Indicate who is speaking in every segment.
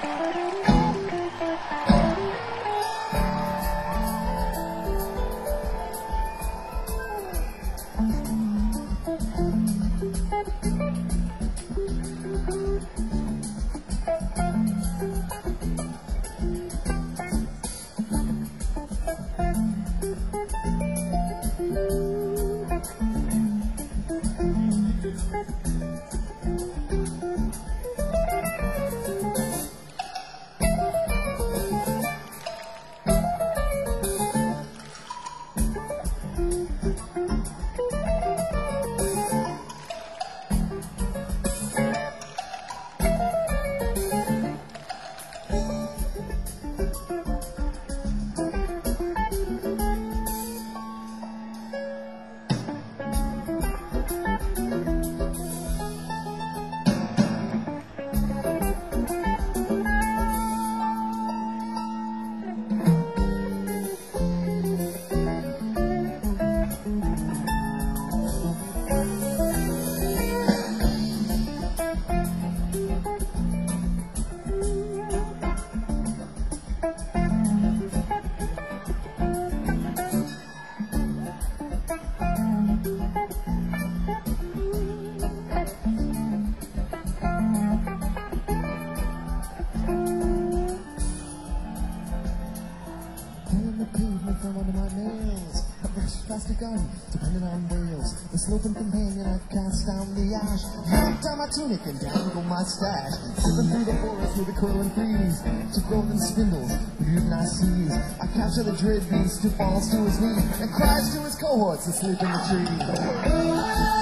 Speaker 1: Depending on rails, the sloping companion I've cast down the ash. Knocked down my tunic and down go my stash. Slipping through the forest with the curling breeze, to golden spindles, beauty I seize. I capture the dread beast who falls to his knee and cries to his cohorts asleep in the tree.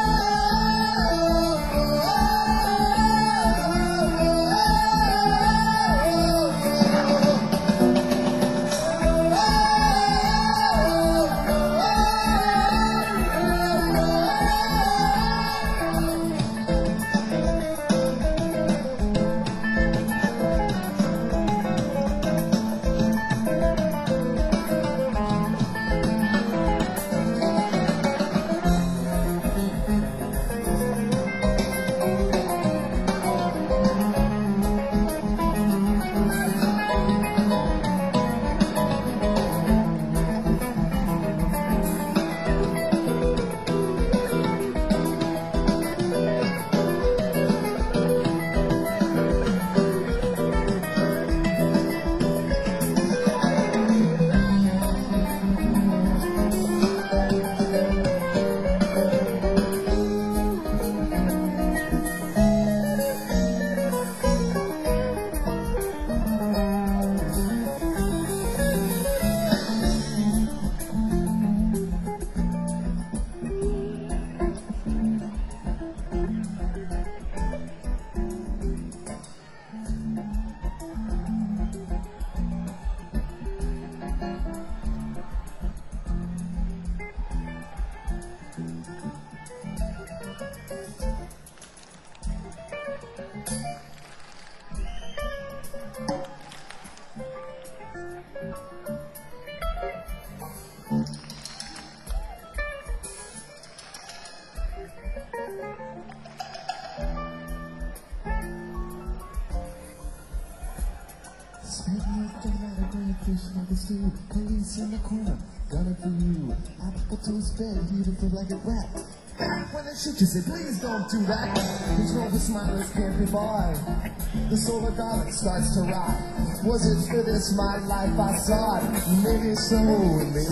Speaker 1: Police in the corner, gun it for you. Apple to his bed, heated for like a rat. When they shoot you, say, please don't do that. Control the smilers can't be bought. The solar garlic starts to rot. Was it for this my life I sought? Maybe so, maybe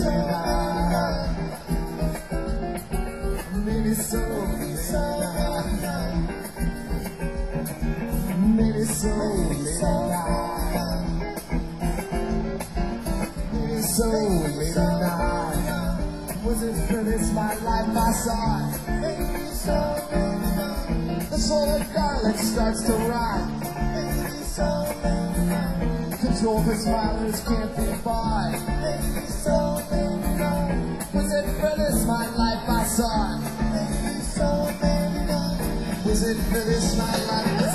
Speaker 1: not. Maybe so, maybe not. Maybe so, maybe not. So, maybe not. Was it for this my life I sought? Maybe so, maybe not. The solar garlic starts to rot. Maybe so, maybe not. Control the smilers can't be bought. Maybe so, maybe not. Was it for this my life I sought? Maybe so, maybe not. Was it for this my life I sought?